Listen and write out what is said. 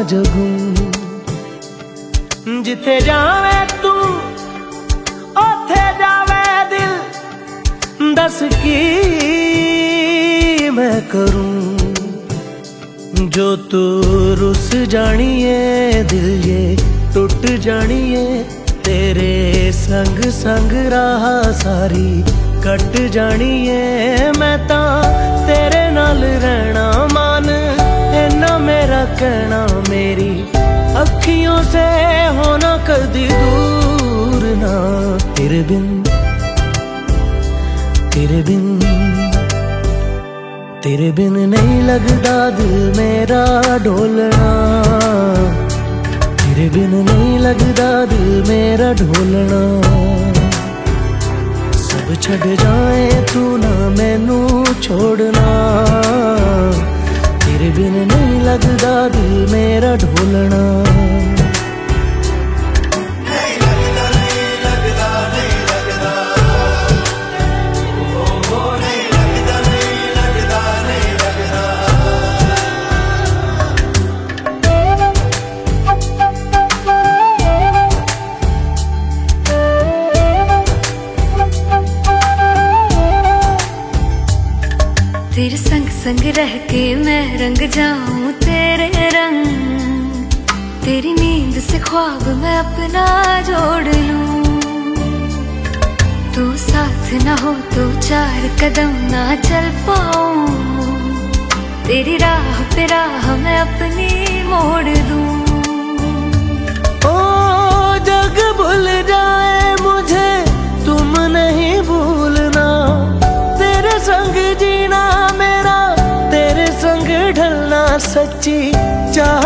जगूं। जिथे जावे तू ओथे जावे दिल, दस की मैं करूं। जो तू रुस जानिए दिल ये टुट जानिए, तेरे संग संग राह सारी कट जानिए। मैं तां तेरे नाल रहना मान, इन्ना मेरा कहना, मेरी अखियों से होना कदी दूर ना। तेरे बिन तेरे बिन नहीं लगदा दिल मेरा ढोलना। तेरे बिन नहीं लगदा दिल मेरा ढोलना। सब छड़ जाए तू ना मैनू छोड़ना। तेरे बिन नहीं लगदा दिल मेरा ढोलना। तेरे संग संग रह के मैं रंग जाऊं तेरे रंग। तेरी नींद से ख्वाब मैं अपना जोड़ लूं। तू साथ ना हो तो चार कदम ना चल पाऊं। तेरी राह पे राह मैं अपनी मोड़ दूं। ओ जग भूल जाए मुझे तुम नहीं भूलना। तेरे संग जीना मेरा, तेरे संग ढलना सच्ची चाह